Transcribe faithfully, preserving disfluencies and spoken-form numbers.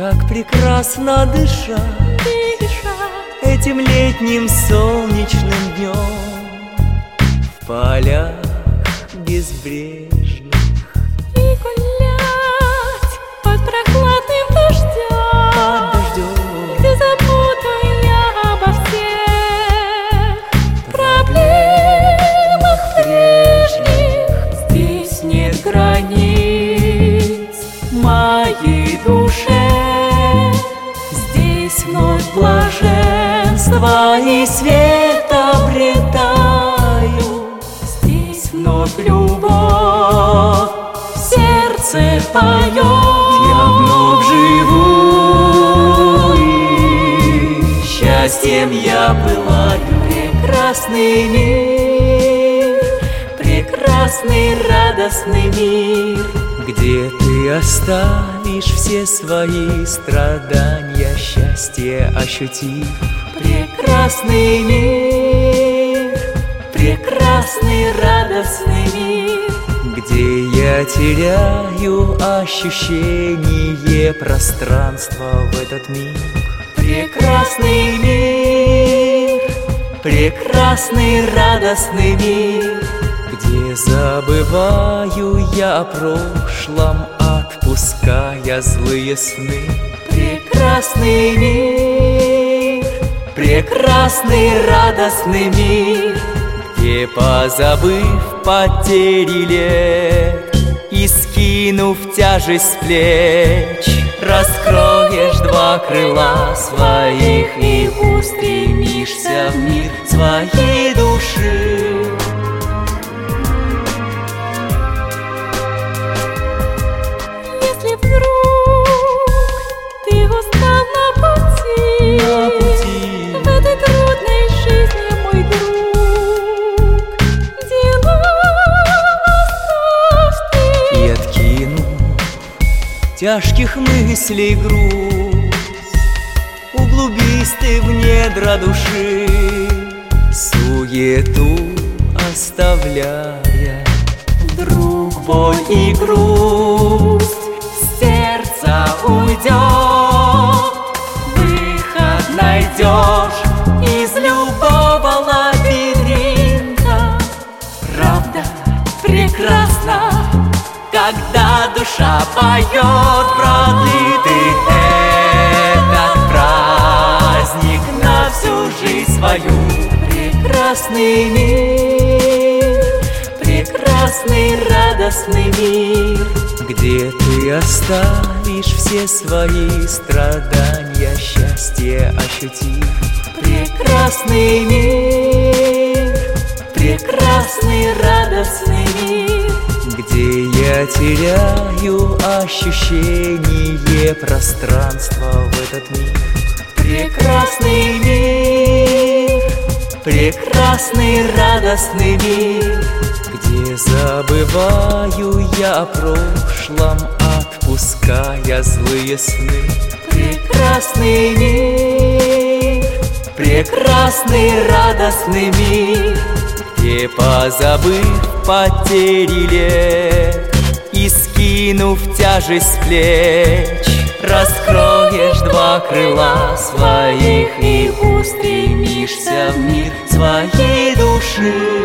Как прекрасно дышать, дышать этим летним солнечным днем в полях безбрежных и гулять под прохладным дождем, под дождем, где забуду я обо всех проблемах прежних. Здесь нет границ моей душе, здесь вновь блаженство и свет обретаю, здесь вновь любовь в сердце поет. я вновь живу, и счастьем я пылаю. Прекрасный мир, прекрасный радостный мир, где ты оставишь все свои страдания, счастье ощутив. прекрасный мир, прекрасный радостный мир, Где я теряю ощущение пространства в этот миг. прекрасный мир, прекрасный радостный мир, Где забываю я о прошлом, отпуская злые сны. прекрасный мир, прекрасный радостный мир, Где, позабыв потери лет и скинув тяжесть с плеч, раскроешь два крыла своих и устремишься в мир своей души. если вдруг ты устал на пути, На пути в этой трудной жизни, мой друг, дела оставь ты. и откину тяжких мыслей груз, углубись ты в недра души, суету оставляя. Вдруг боль и грусть с сердца уйдет, выход найдешь из любого лабиринта. Правда прекрасна, когда душа поет. Продлитый этот праздник на всю жизнь свою. Прекрасный мир, прекрасный радостный мир, Где ты оставишь все свои страдания, счастье ощутив. прекрасный мир, прекрасный радостный мир, Где я теряю ощущение пространства в этот миг. прекрасный мир, прекрасный радостный мир, Где забываю я о прошлом, отпуская злые сны. прекрасный мир, прекрасный радостный мир, Где, позабыв потери лет и скинув тяжесть с плеч, раскроешь два крыла своих и устремишься в мир своей души.